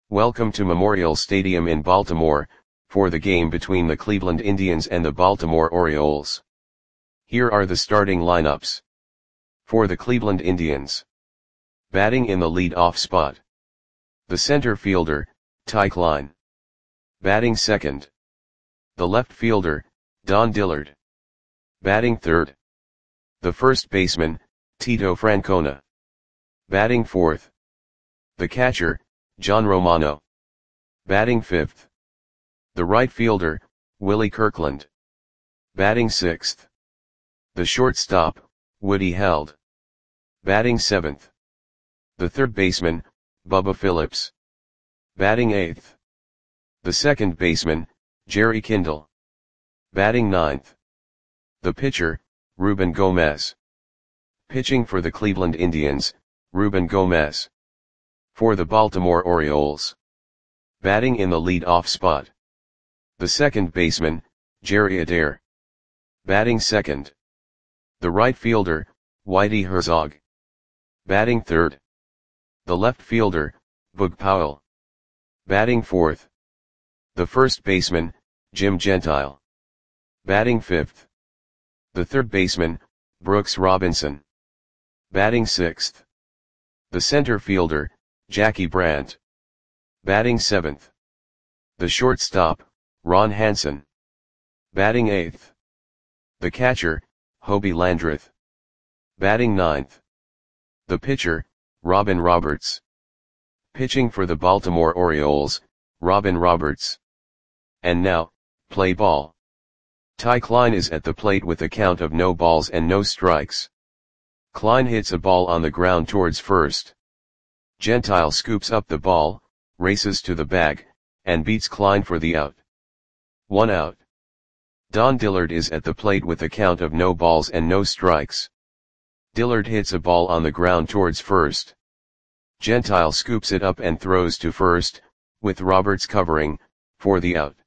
Welcome to Memorial Stadium in Baltimore, for the game between the Cleveland Indians and the Baltimore Orioles. Here are the starting lineups. For the Cleveland Indians. Batting in the lead-off spot. The center fielder, Ty Klein. Batting second. The left fielder, Don Dillard. Batting third. The first baseman, Tito Francona. Batting fourth. The catcher, John Romano. Batting fifth. The right fielder, Willie Kirkland. Batting sixth. The shortstop, Woody Held. Batting seventh. The third baseman, Bubba Phillips. Batting eighth. The second baseman, Jerry Kindle. Batting ninth. The pitcher, Ruben Gomez. Pitching for the Cleveland Indians, Ruben Gomez. For the Baltimore Orioles. Batting in the lead-off spot. The second baseman, Jerry Adair. Batting second. The right fielder, Whitey Herzog. Batting third. The left fielder, Boog Powell. Batting fourth. The first baseman, Jim Gentile. Batting fifth. The third baseman, Brooks Robinson. Batting sixth. The center fielder, Jackie Brandt. Batting seventh. The shortstop, Ron Hansen. Batting eighth. The catcher, Hobie Landreth. Batting ninth. The pitcher, Robin Roberts. Pitching for the Baltimore Orioles, Robin Roberts. And now, play ball. Ty Klein is at the plate with a count of no balls and no strikes. Klein hits a ball on the ground towards first. Gentile scoops up the ball, races to the bag, and beats Klein for the out. 1 out. Don Dillard is at the plate with a count of no balls and no strikes. Dillard hits a ball on the ground towards first. Gentile scoops it up and throws to first, with Roberts covering, for the out.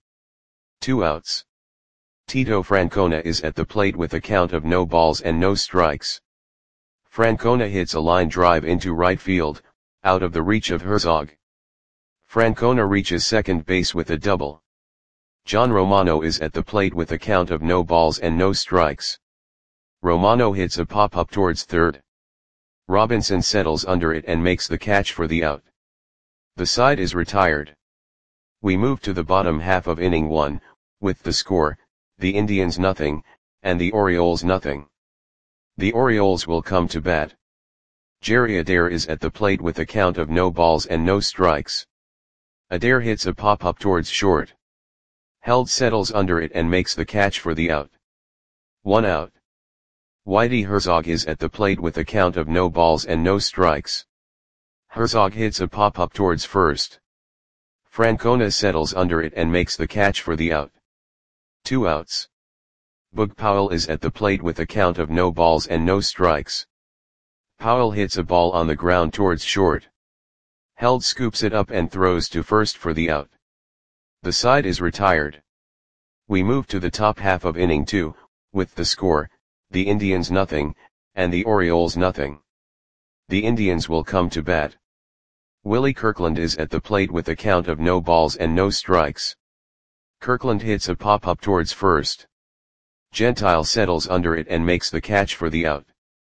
2 outs. Tito Francona is at the plate with a count of no balls and no strikes. Francona hits a line drive into right field, out of the reach of Herzog. Francona reaches second base with a double. John Romano is at the plate with a count of no balls and no strikes. Romano hits a pop-up towards third. Robinson settles under it and makes the catch for the out. The side is retired. We move to the bottom half of inning 1, with the score, the Indians nothing, and the Orioles nothing. The Orioles will come to bat. Jerry Adair is at the plate with a count of no balls and no strikes. Adair hits a pop-up towards short. Held settles under it and makes the catch for the out. 1 out. Whitey Herzog is at the plate with a count of no balls and no strikes. Herzog hits a pop-up towards first. Francona settles under it and makes the catch for the out. 2 outs. Boog Powell is at the plate with a count of no balls and no strikes. Powell hits a ball on the ground towards short. Held scoops it up and throws to first for the out. The side is retired. We move to the top half of inning 2, with the score, the Indians nothing, and the Orioles nothing. The Indians will come to bat. Willie Kirkland is at the plate with a count of no balls and no strikes. Kirkland hits a pop-up towards first. Gentile settles under it and makes the catch for the out.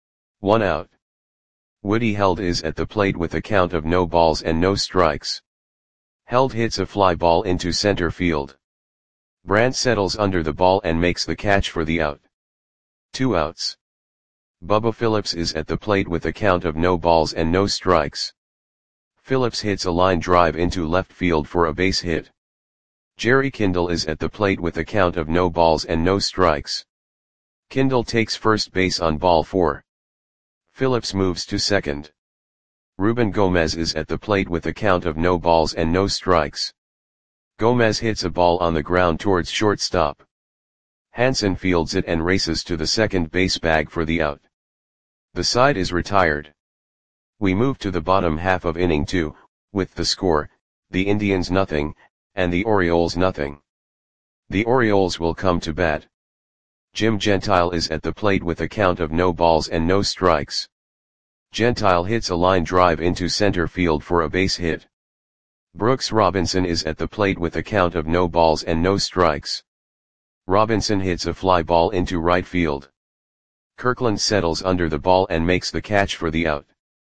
1 out. Woody Held is at the plate with a count of no balls and no strikes. Held hits a fly ball into center field. Brandt settles under the ball and makes the catch for the out. 2 outs. Bubba Phillips is at the plate with a count of no balls and no strikes. Phillips hits a line drive into left field for a base hit. Jerry Kindle is at the plate with a count of no balls and no strikes. Kindle takes first base on ball 4. Phillips moves to second. Ruben Gomez is at the plate with a count of no balls and no strikes. Gomez hits a ball on the ground towards shortstop. Hansen fields it and races to the second base bag for the out. The side is retired. We move to the bottom half of inning 2, with the score, the Indians nothing, and the Orioles nothing. The Orioles will come to bat. Jim Gentile is at the plate with a count of no balls and no strikes. Gentile hits a line drive into center field for a base hit. Brooks Robinson is at the plate with a count of no balls and no strikes. Robinson hits a fly ball into right field. Kirkland settles under the ball and makes the catch for the out.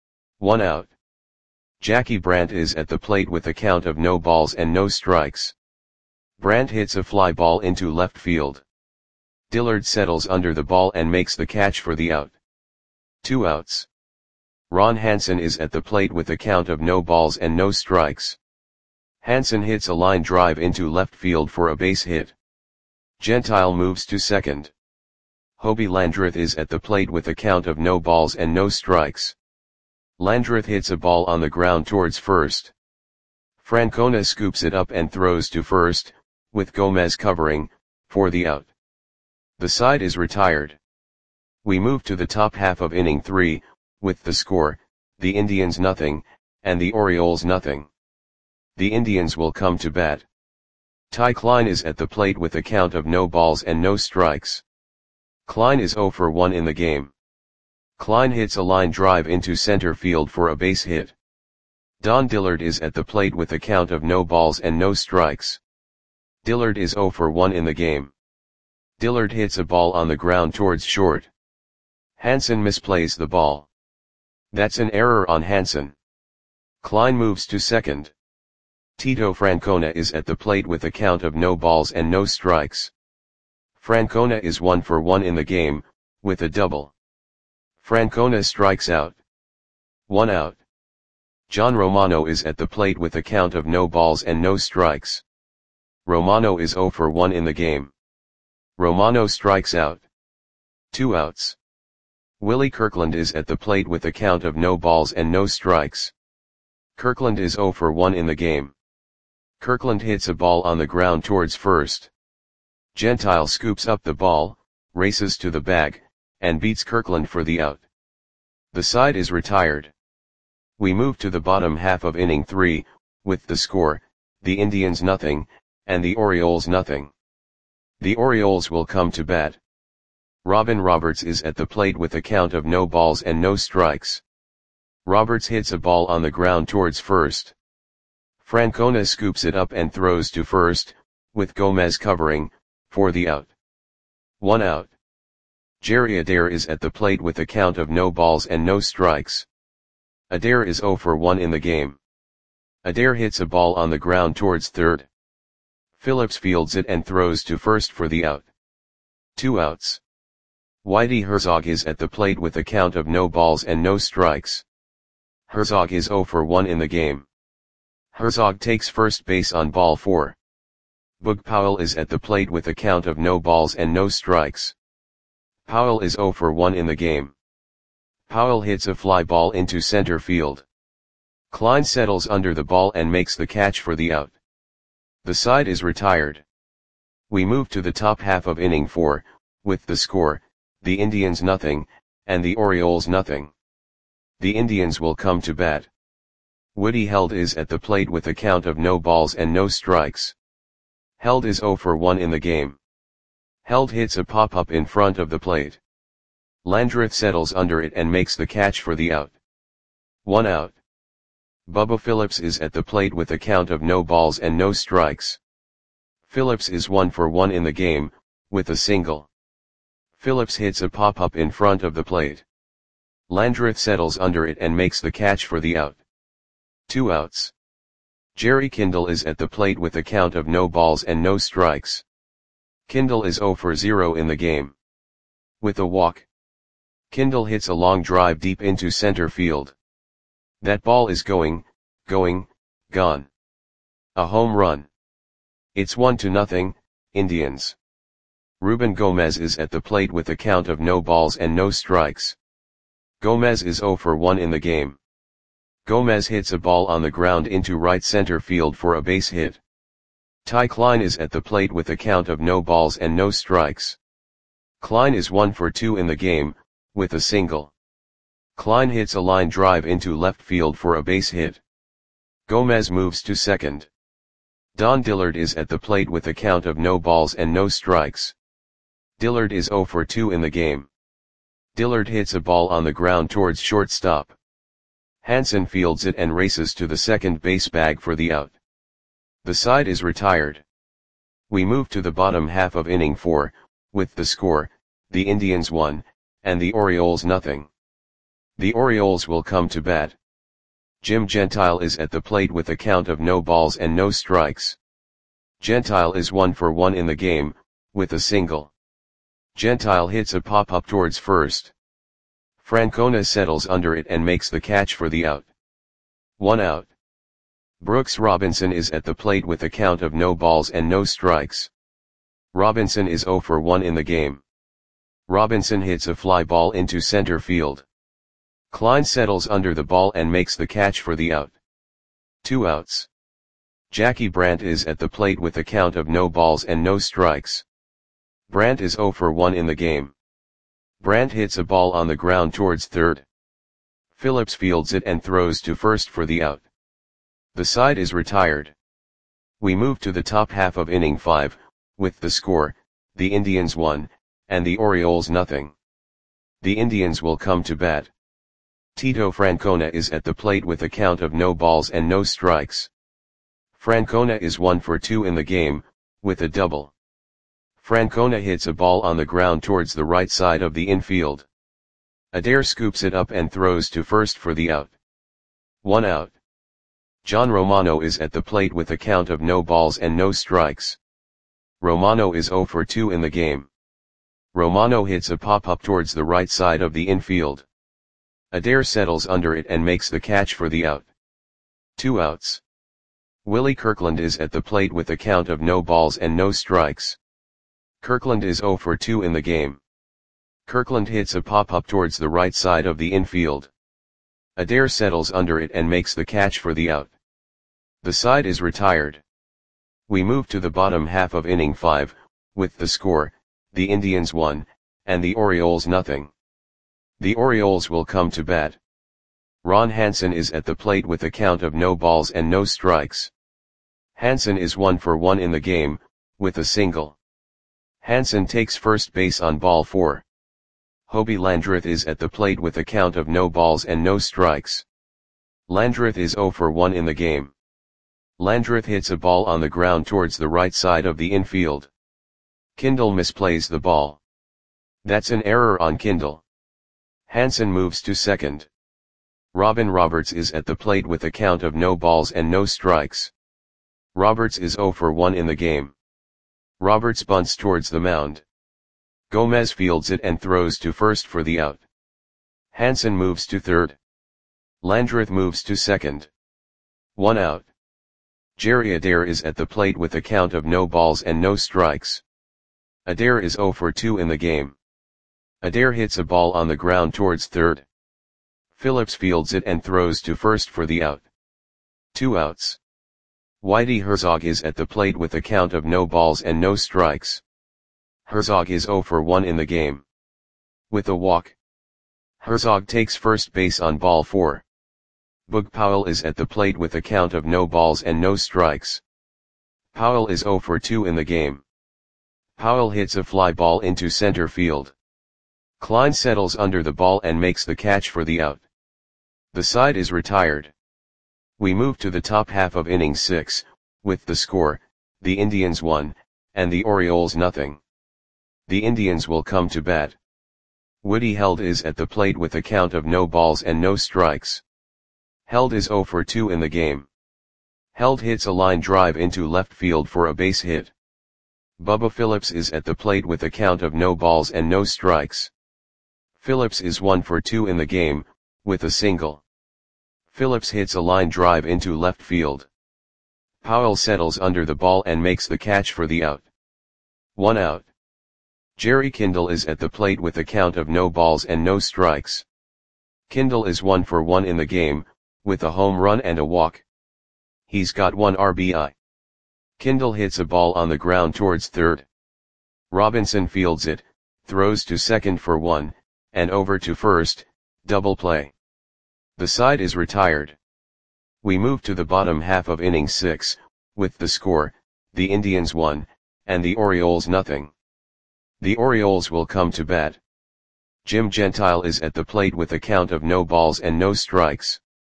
1 out. Jackie Brandt is at the plate with a count of no balls and no strikes. Brandt hits a fly ball into left field. Dillard settles under the ball and makes the catch for the out. 2 outs. Ron Hansen is at the plate with a count of no balls and no strikes. Hansen hits a line drive into left field for a base hit. Gentile moves to second. Hobie Landreth is at the plate with a count of no balls and no strikes. Landreth hits a ball on the ground towards first. Francona scoops it up and throws to first, with Gomez covering, for the out. The side is retired. We move to the top half of inning 3, with the score, the Indians nothing, and the Orioles nothing. The Indians will come to bat. Ty Klein is at the plate with a count of no balls and no strikes. Klein is 0 for 1 in the game. Klein hits a line drive into center field for a base hit. Don Dillard is at the plate with a count of no balls and no strikes. Dillard is 0 for 1 in the game. Dillard hits a ball on the ground towards short. Hansen misplays the ball. That's an error on Hansen. Klein moves to second. Tito Francona is at the plate with a count of no balls and no strikes. Francona is 1 for 1 in the game, with a double. Francona strikes out. 1 out. John Romano is at the plate with a count of no balls and no strikes. Romano is 0 for 1 in the game. Romano strikes out. 2 outs. Willie Kirkland is at the plate with a count of no balls and no strikes. Kirkland is 0 for 1 in the game. Kirkland hits a ball on the ground towards first. Gentile scoops up the ball, races to the bag, and beats Kirkland for the out. The side is retired. We move to the bottom half of inning 3, with the score, the Indians nothing, and the Orioles nothing. The Orioles will come to bat. Robin Roberts is at the plate with a count of no balls and no strikes. Roberts hits a ball on the ground towards first. Francona scoops it up and throws to first, with Gomez covering, for the out. 1 out. Jerry Adair is at the plate with a count of no balls and no strikes. Adair is 0 for 1 in the game. Adair hits a ball on the ground towards third. Phillips fields it and throws to first for the out. 2 outs. Whitey Herzog is at the plate with a count of no balls and no strikes. Herzog is 0 for 1 in the game. Herzog takes first base on ball 4. Boog Powell is at the plate with a count of no balls and no strikes. Powell is 0 for 1 in the game. Powell hits a fly ball into center field. Klein settles under the ball and makes the catch for the out. The side is retired. We move to the top half of inning 4, with the score, the Indians nothing, and the Orioles nothing. The Indians will come to bat. Woody Held is at the plate with a count of no balls and no strikes. Held is 0 for 1 in the game. Held hits a pop-up in front of the plate. Landreth settles under it and makes the catch for the out. 1 out. Bubba Phillips is at the plate with a count of no balls and no strikes. Phillips is 1 for 1 in the game, with a single. Phillips hits a pop-up in front of the plate. Landreth settles under it and makes the catch for the out. 2 outs. Jerry Kindle is at the plate with a count of no balls and no strikes. Kindle is 0 for 0 in the game. With a walk. Kindle hits a long drive deep into center field. That ball is gone. A home run. It's 1-0, Indians. Ruben Gomez is at the plate with a count of no balls and no strikes. Gomez is 0 for 1 in the game. Gomez hits a ball on the ground into right center field for a base hit. Ty Klein is at the plate with a count of no balls and no strikes. Klein is 1 for 2 in the game, with a single. Klein hits a line drive into left field for a base hit. Gomez moves to second. Don Dillard is at the plate with a count of no balls and no strikes. Dillard is 0 for 2 in the game. Dillard hits a ball on the ground towards shortstop. Hansen fields it and races to the second base bag for the out. The side is retired. We move to the bottom half of inning 4, with the score, the Indians 1, and the Orioles nothing. The Orioles will come to bat. Jim Gentile is at the plate with a count of no balls and no strikes. Gentile is 1 for 1 in the game, with a single. Gentile hits a pop-up towards first. Francona settles under it and makes the catch for the out. 1 out. Brooks Robinson is at the plate with a count of no balls and no strikes. Robinson is 0 for 1 in the game. Robinson hits a fly ball into center field. Klein settles under the ball and makes the catch for the out. 2 outs. Jackie Brandt is at the plate with a count of no balls and no strikes. Brandt is 0 for 1 in the game. Brandt hits a ball on the ground towards third. Phillips fields it and throws to first for the out. The side is retired. We move to the top half of inning 5, with the score, the Indians 1, and the Orioles nothing. The Indians will come to bat. Tito Francona is at the plate with a count of no balls and no strikes. Francona is 1 for 2 in the game, with a double. Francona hits a ball on the ground towards the right side of the infield. Adair scoops it up and throws to first for the out. 1 out. John Romano is at the plate with a count of no balls and no strikes. Romano is 0 for 2 in the game. Romano hits a pop-up towards the right side of the infield. Adair settles under it and makes the catch for the out. 2 outs. Willie Kirkland is at the plate with a count of no balls and no strikes. Kirkland is 0 for 2 in the game. Kirkland hits a pop-up towards the right side of the infield. Adair settles under it and makes the catch for the out. The side is retired. We move to the bottom half of inning 5, with the score, the Indians 1, and the Orioles nothing. The Orioles will come to bat. Ron Hansen is at the plate with a count of no balls and no strikes. Hansen is 1 for 1 in the game, with a single. Hansen takes first base on ball 4. Hobie Landreth is at the plate with a count of no balls and no strikes. Landreth is 0 for 1 in the game. Landreth hits a ball on the ground towards the right side of the infield. Kindle misplays the ball. That's an error on Kindle. Hansen moves to second. Robin Roberts is at the plate with a count of no balls and no strikes. Roberts is 0 for 1 in the game. Roberts bunts towards the mound. Gomez fields it and throws to first for the out. Hansen moves to third. Landreth moves to second. 1 out. Jerry Adair is at the plate with a count of no balls and no strikes. Adair is 0 for 2 in the game. Adair hits a ball on the ground towards third. Phillips fields it and throws to first for the out. 2 outs. Whitey Herzog is at the plate with a count of no balls and no strikes. Herzog is 0 for 1 in the game. With a walk. Herzog takes first base on ball 4. Boog Powell is at the plate with a count of no balls and no strikes. Powell is 0 for 2 in the game. Powell hits a fly ball into center field. Klein settles under the ball and makes the catch for the out. The side is retired. We move to the top half of inning 6, with the score, the Indians 1, and the Orioles nothing. The Indians will come to bat. Woody Held is at the plate with a count of no balls and no strikes. Held is 0 for 2 in the game. Held hits a line drive into left field for a base hit. Bubba Phillips is at the plate with a count of no balls and no strikes. Phillips is 1 for 2 in the game, with a single. Phillips hits a line drive into left field. Powell settles under the ball and makes the catch for the out. 1 out. Jerry Kindle is at the plate with a count of no balls and no strikes. Kindle is 1 for 1 in the game, with a home run and a walk. He's got 1 RBI. Kindle hits a ball on the ground towards third. Robinson fields it, throws to second for 1, and over to first, double play. The side is retired. We move to the bottom half of inning 6, with the score, the Indians 1, and the Orioles nothing. The Orioles will come to bat. Jim Gentile is at the plate with a count of no balls and no strikes.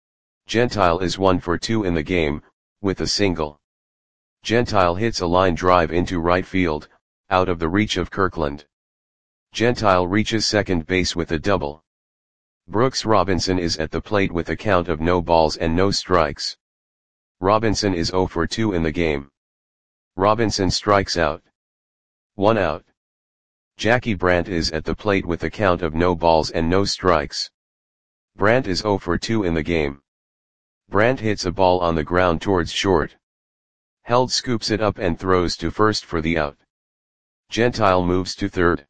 Gentile is 1 for 2 in the game, with a single. Gentile hits a line drive into right field, out of the reach of Kirkland. Gentile reaches second base with a double. Brooks Robinson is at the plate with a count of no balls and no strikes. Robinson is 0 for 2 in the game. Robinson strikes out. 1 out. Jackie Brandt is at the plate with a count of no balls and no strikes. Brandt is 0 for 2 in the game. Brandt hits a ball on the ground towards short. Held scoops it up and throws to first for the out. Gentile moves to third.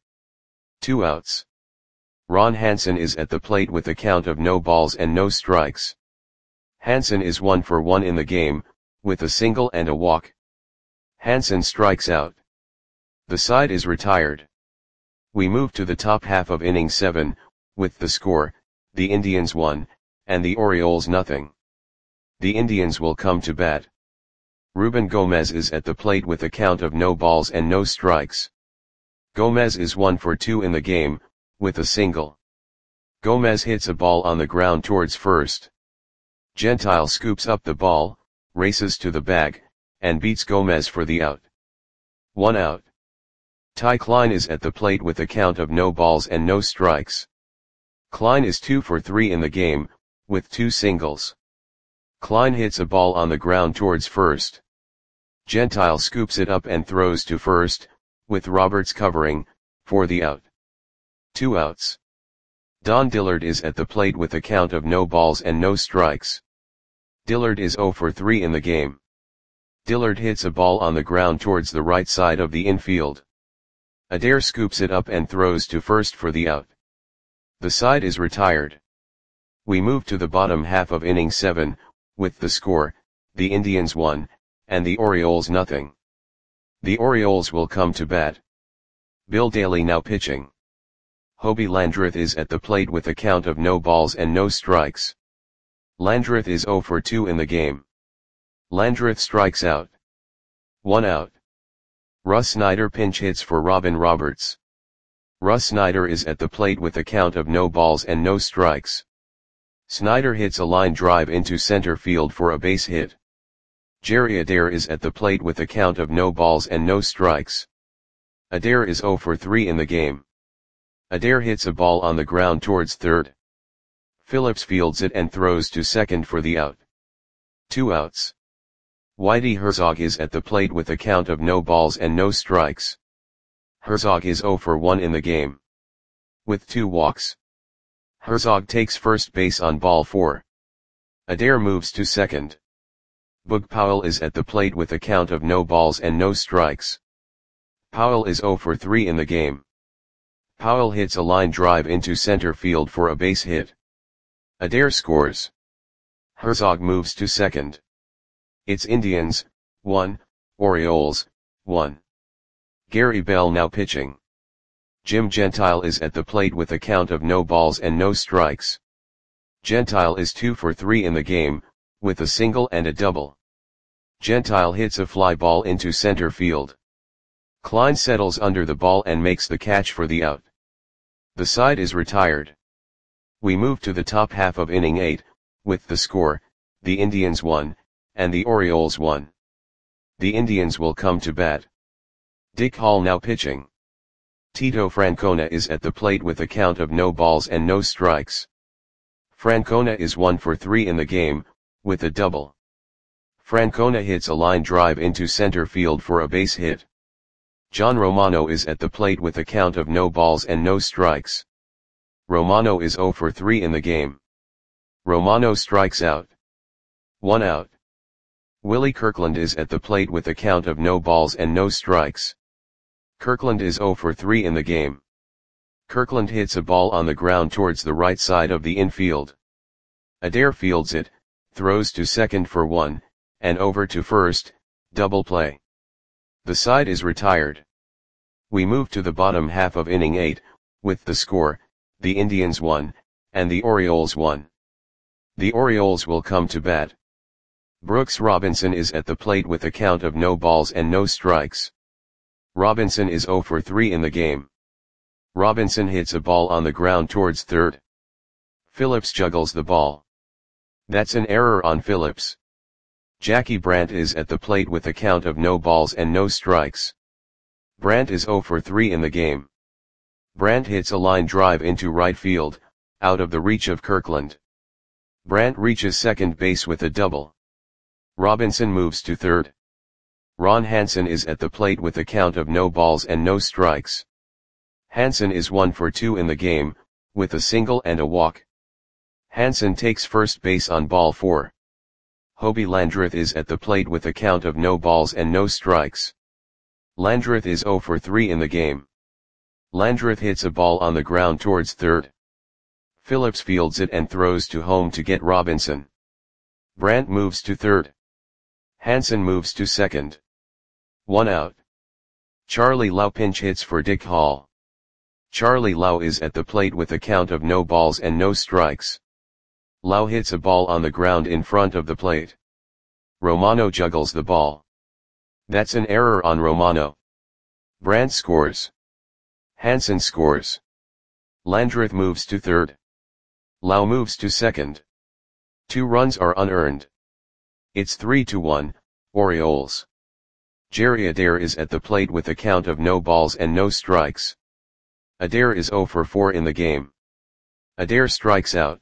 2 outs. Ron Hansen is at the plate with a count of no balls and no strikes. Hansen is 1 for 1 in the game, with a single and a walk. Hansen strikes out. The side is retired. We move to the top half of inning 7, with the score, the Indians 1, and the Orioles nothing. The Indians will come to bat. Ruben Gomez is at the plate with a count of no balls and no strikes. Gomez is 1 for 2 in the game, with a single. Gomez hits a ball on the ground towards first. Gentile scoops up the ball, races to the bag, and beats Gomez for the out. 1 out. Ty Klein is at the plate with a count of no balls and no strikes. Klein is 2 for 3 in the game, with 2 singles. Klein hits a ball on the ground towards first. Gentile scoops it up and throws to first, with Roberts covering, for the out. 2 outs. Don Dillard is at the plate with a count of no balls and no strikes. Dillard is 0 for 3 in the game. Dillard hits a ball on the ground towards the right side of the infield. Adair scoops it up and throws to first for the out. The side is retired. We move to the bottom half of inning 7, with the score, the Indians 1, and the Orioles nothing. The Orioles will come to bat. Bill Daly now pitching. Hobie Landreth is at the plate with a count of no balls and no strikes. Landreth is 0 for 2 in the game. Landreth strikes out. 1 out. Russ Snyder pinch hits for Robin Roberts. Russ Snyder is at the plate with a count of no balls and no strikes. Snyder hits a line drive into center field for a base hit. Jerry Adair is at the plate with a count of no balls and no strikes. Adair is 0 for 3 in the game. Adair hits a ball on the ground towards third. Phillips fields it and throws to second for the out. 2 outs. Whitey Herzog is at the plate with a count of no balls and no strikes. Herzog is 0 for 1 in the game. With 2 walks. Herzog takes first base on ball 4. Adair moves to second. Boog Powell is at the plate with a count of no balls and no strikes. Powell is 0 for 3 in the game. Powell hits a line drive into center field for a base hit. Adair scores. Herzog moves to second. It's Indians, 1, Orioles, 1. Gary Bell now pitching. Jim Gentile is at the plate with a count of no balls and no strikes. Gentile is 2 for 3 in the game, with a single and a double. Gentile hits a fly ball into center field. Klein settles under the ball and makes the catch for the out. The side is retired. We move to the top half of inning 8, with the score, the Indians 1, and the Orioles 1. The Indians will come to bat. Dick Hall now pitching. Tito Francona is at the plate with a count of no balls and no strikes. Francona is 1 for 3 in the game, with a double. Francona hits a line drive into center field for a base hit. John Romano is at the plate with a count of no balls and no strikes. Romano is 0 for 3 in the game. Romano strikes out. 1 out. Willie Kirkland is at the plate with a count of no balls and no strikes. Kirkland is 0 for 3 in the game. Kirkland hits a ball on the ground towards the right side of the infield. Adair fields it, throws to second for 1, and over to first, double play. The side is retired. We move to the bottom half of inning 8, with the score, the Indians 1, and the Orioles 1. The Orioles will come to bat. Brooks Robinson is at the plate with a count of no balls and no strikes. Robinson is 0 for 3 in the game. Robinson hits a ball on the ground towards third. Phillips juggles the ball. That's an error on Phillips. Jackie Brandt is at the plate with a count of no balls and no strikes. Brandt is 0 for 3 in the game. Brandt hits a line drive into right field, out of the reach of Kirkland. Brandt reaches second base with a double. Robinson moves to third. Ron Hansen is at the plate with a count of no balls and no strikes. Hansen is 1 for 2 in the game, with a single and a walk. Hansen takes first base on ball 4. Hobie Landreth is at the plate with a count of no balls and no strikes. Landreth is 0 for 3 in the game. Landreth hits a ball on the ground towards third. Phillips fields it and throws to home to get Robinson. Brandt moves to third. Hansen moves to second. 1 out. Charlie Lau pinch hits for Dick Hall. Charlie Lau is at the plate with a count of no balls and no strikes. Lau hits a ball on the ground in front of the plate. Romano juggles the ball. That's an error on Romano. Brandt scores. Hansen scores. Landreth moves to third. Lau moves to second. 2 runs are unearned. It's 3-1, Orioles. Jerry Adair is at the plate with a count of no balls and no strikes. Adair is 0 for 4 in the game. Adair strikes out.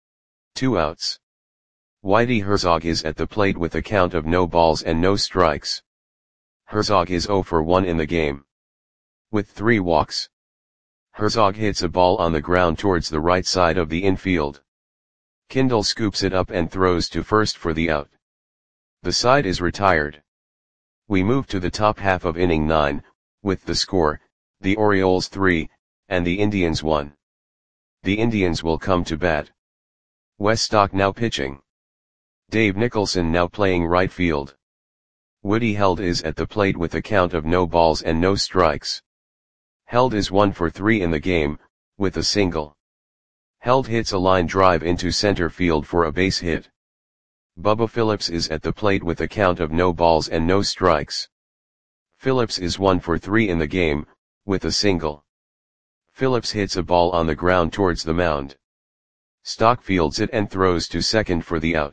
2 outs. Whitey Herzog is at the plate with a count of no balls and no strikes. Herzog is 0 for 1 in the game. With 3 walks. Herzog hits a ball on the ground towards the right side of the infield. Kindle scoops it up and throws to first for the out. The side is retired. We move to the top half of inning 9, with the score, the Orioles 3, and the Indians 1. The Indians will come to bat. Wes Stock now pitching. Dave Nicholson now playing right field. Woody Held is at the plate with a count of no balls and no strikes. Held is 1 for 3 in the game, with a single. Held hits a line drive into center field for a base hit. Bubba Phillips is at the plate with a count of no balls and no strikes. Phillips is 1 for 3 in the game, with a single. Phillips hits a ball on the ground towards the mound. Stock fields it and throws to second for the out.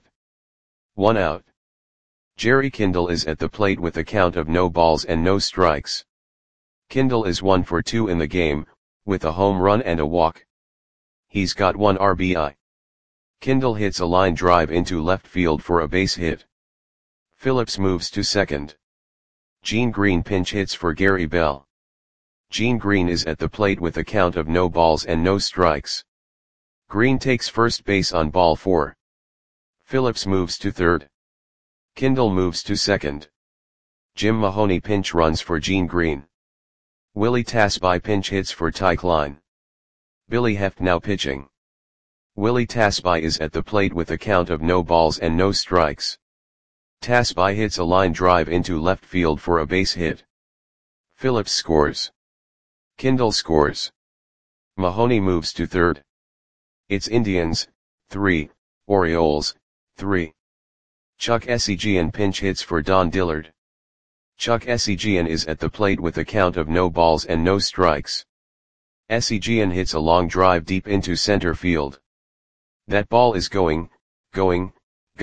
1 out. Jerry Kindle is at the plate with a count of no balls and no strikes. Kindle is 1 for 2 in the game, with a home run and a walk. He's got 1 RBI. Kindle hits a line drive into left field for a base hit. Phillips moves to second. Gene Green pinch hits for Gary Bell. Gene Green is at the plate with a count of no balls and no strikes. Green takes first base on ball 4. Phillips moves to third. Kindle moves to second. Jim Mahoney pinch runs for Gene Green. Willie Tasby pinch hits for Ty Klein. Billy Heft now pitching. Willie Tasby is at the plate with a count of no balls and no strikes. Tasby hits a line drive into left field for a base hit. Phillips scores. Kindle scores. Mahoney moves to third. It's Indians, 3, Orioles, 3. Chuck Essegian pinch hits for Don Dillard. Chuck Essegian is at the plate with a count of no balls and no strikes. Essegian hits a long drive deep into center field. That ball is going, gone.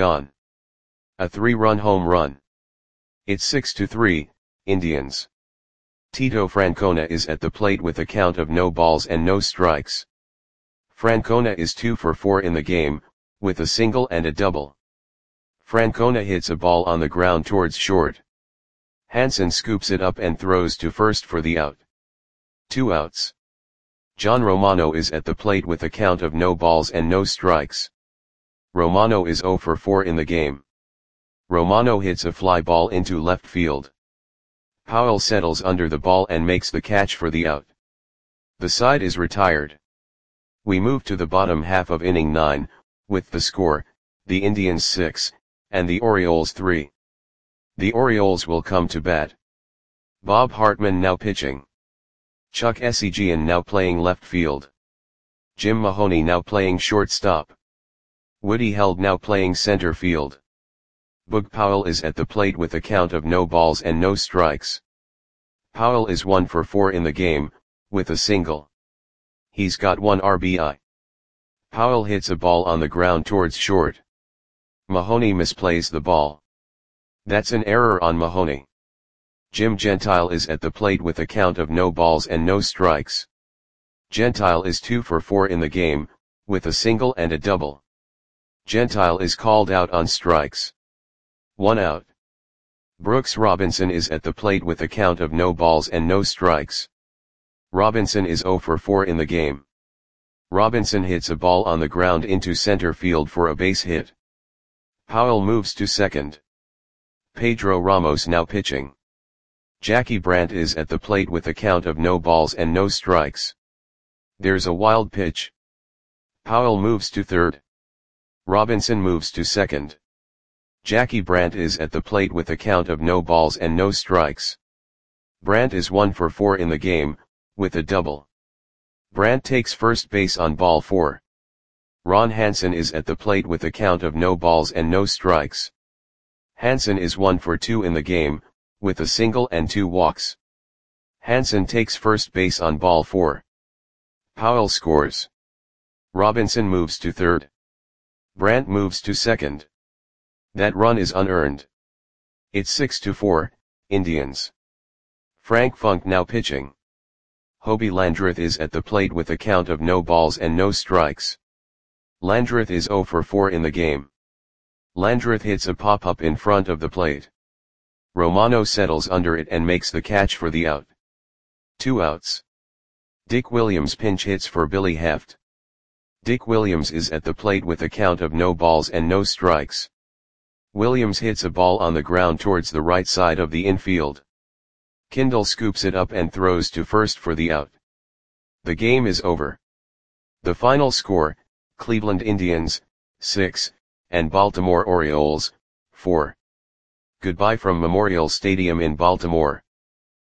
A 3-run home run. It's 6-3, Indians. Tito Francona is at the plate with a count of no balls and no strikes. Francona is 2 for 4 in the game, with a single and a double. Francona hits a ball on the ground towards short. Hansen scoops it up and throws to first for the out. 2 outs. John Romano is at the plate with a count of no balls and no strikes. Romano is 0 for 4 in the game. Romano hits a fly ball into left field. Powell settles under the ball and makes the catch for the out. The side is retired. We move to the bottom half of inning 9, with the score, the Indians 6, and the Orioles 3. The Orioles will come to bat. Bob Hartman now pitching. Chuck Essegian now playing left field. Jim Mahoney now playing shortstop. Woody Held now playing center field. Boog Powell is at the plate with a count of no balls and no strikes. Powell is 1 for 4 in the game, with a single. He's got 1 RBI. Powell hits a ball on the ground towards short. Mahoney misplays the ball. That's an error on Mahoney. Jim Gentile is at the plate with a count of no balls and no strikes. Gentile is 2 for 4 in the game, with a single and a double. Gentile is called out on strikes. 1 out. Brooks Robinson is at the plate with a count of no balls and no strikes. Robinson is 0 for 4 in the game. Robinson hits a ball on the ground into center field for a base hit. Powell moves to second. Pedro Ramos now pitching. Jackie Brandt is at the plate with a count of no balls and no strikes. There's a wild pitch. Powell moves to third. Robinson moves to second. Jackie Brandt is at the plate with a count of no balls and no strikes. Brandt is 1 for 4 in the game, with a double. Brandt takes first base on ball 4. Ron Hansen is at the plate with a count of no balls and no strikes. Hansen is 1 for 2 in the game, with a single and 2 walks. Hansen takes first base on ball 4. Powell scores. Robinson moves to third. Brandt moves to second. That run is unearned. It's 6-4, Indians. Frank Funk now pitching. Hobie Landreth is at the plate with a count of no balls and no strikes. Landreth is 0 for 4 in the game. Landreth hits a pop-up in front of the plate. Romano settles under it and makes the catch for the out. 2 outs. Dick Williams pinch hits for Billy Heft. Dick Williams is at the plate with a count of no balls and no strikes. Williams hits a ball on the ground towards the right side of the infield. Kindle scoops it up and throws to first for the out. The game is over. The final score, Cleveland Indians, 6, and Baltimore Orioles, 4. Goodbye from Memorial Stadium in Baltimore.